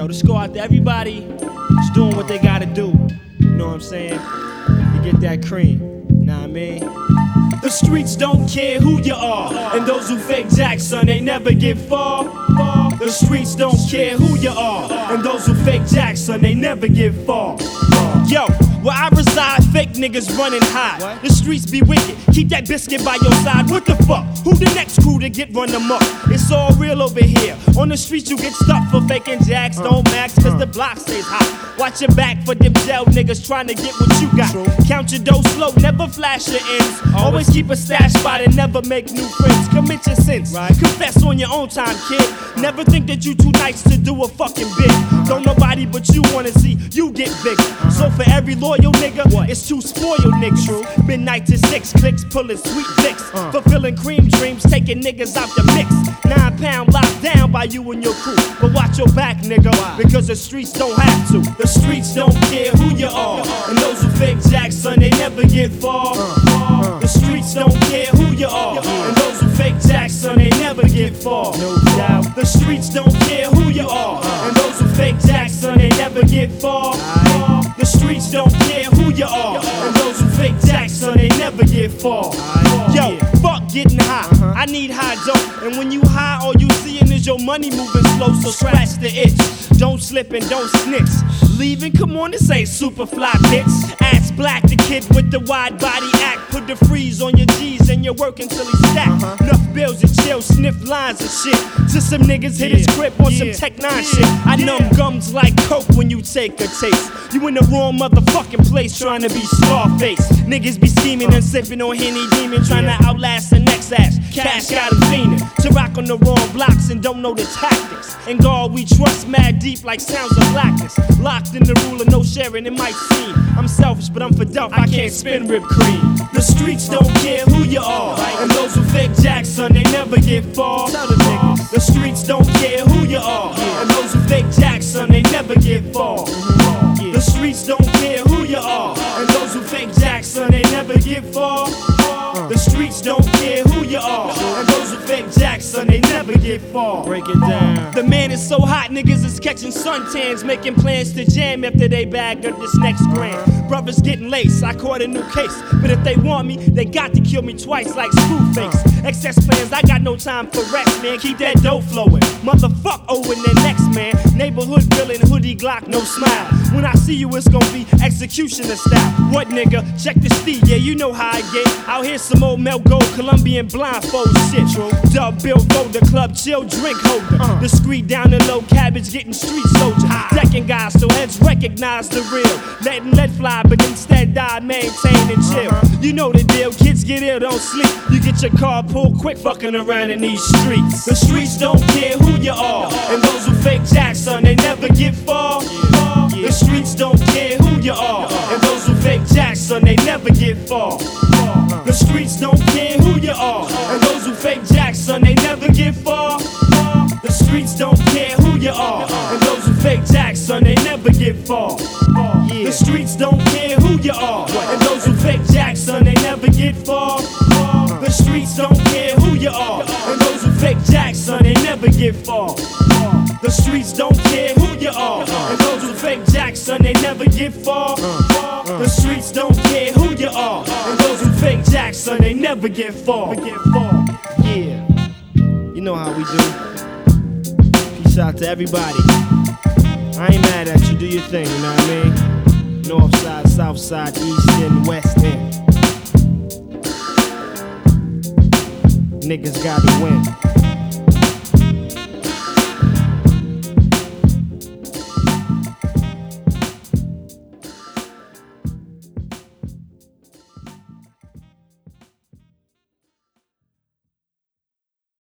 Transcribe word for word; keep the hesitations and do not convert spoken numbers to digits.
Yo, this go out to everybody who's doing what they gotta do. You know what I'm saying? To get that cream. Know what I mean? The streets don't care who you are, and those who fake jacks, son, they never get far. The streets don't care who you are, and those who fake jacks, son, they never get far. Yo, where I reside, fake niggas running high. What? The streets be wicked, keep that biscuit by your side. What the fuck? Who the next crew to get run amok? It's all real over here. On the streets you get stuck for faking jacks. Uh, Don't max cause uh, the block stays hot. Watch your back for them gel niggas trying to get what you got. True. Count your dough slow, never flash your ends. Always, Always keep a stash spot and never make new friends. Commit your sins, right. Confess on your own time, kid. uh, Never think that you too nice to do a fucking bit. uh, Don't nobody but you wanna see you get big. uh-huh. So for every loyal nigga, what? It's two spoiled niggas. True. Midnight to six clicks, pulling sweet dicks. uh. Fulfilling cream dreams, taking niggas out the mix. Nine pound locked down by you and your crew. But watch your back, nigga, wow. Because the streets don't have to. The streets don't care who you are, and those who fake jacks, son, they never get far. uh, uh. The streets don't care who you are, and those who fake jacks, son, they never get far. No doubt. The streets don't care who you are, and those who fake jacks, son, they never get far. The streets don't care who you are, and those who fake jacks, son, they never get far. Yo, fuck getting high, uh-huh. I need high dope. And when you high, all you seeing is your money moving slow, so scratch the itch. Don't slip and don't snitch. Leaving, come on, this ain't super fly bits. Ass black, the kid with the wide body act. Put the freeze on your G's and you're working till he stack. uh-huh. Enough bills to chill, sniff lines and shit. Just some niggas hit yeah. his grip on yeah. some Tech nine yeah. shit. I yeah. numb gums like coke when you take a taste. You in the wrong motherfucking place trying to be Scarface. Niggas be scheming and sipping on Henny Demon, trying to outlast the next ass. Cash got him fiending to rock on the wrong blocks and don't know the tactics. And God we trust mad deep like sounds of blackness. Locked in the rule of no sharing, it might seem. I'm selfish, but I'm for Duff, I can't spin whipped cream. The streets don't care who you are, and those who fake jacks, son, they never get far. The streets don't care who you are, and those who fake jacks, son, they never get far. The streets don't care who you are, and those who fake jacks, son, they never get far. The streets don't care who you are, and those who fake jacks, son, they never get far. Break it down. The man is so hot, niggas is catching suntans, making plans to jam after they bag up this next grand. Brothers getting laced, I caught a new case. But if they want me, they got to kill me twice like Screwface. Excess plans, I got no time for rest, man. Keep that dough flowing. Motherfuck Owen the next man. Neighborhood villain, hoodie Glock, no smile. When I see you, it's gonna be executioner style. What nigga? Check the speed, yeah, you know how I get. Out here some old Mel Gold, Colombian blindfold shit. Dub Bill Gold, the club chill, drink holder. Uh. Discreet down the low, cabbage getting street soldier. Ah. Decking guys so heads recognize the real. Letting lead fly, but instead die, maintain and chill. Uh-huh. You know the deal, kids get ill, don't sleep. You get your car pulled quick, fucking around in these streets. The streets don't care who you are, and those who fake jacks, son, they never get far. Yeah. Yeah. The streets don't care who you are, and those who fake jacks, son, they never get far. The streets don't care who you are, and those who fake jacks, son, they never get far. The streets don't care who you are, and those who fake jacks, son, they never get far. The streets don't care who you are, and those who fake jacks, son, they never get far. The streets don't care who you are, and those who fake jacks, son, they never get far. The streets don't care who you are, and those who fake jacks, son, they never get far. The streets don't care who you are, and those who fake jacks, son, they never get far. Yeah, you know how we do. Peace out to everybody. I ain't mad at you, do your thing, you know what I mean? North side, south side, east and west end. Niggas gotta win.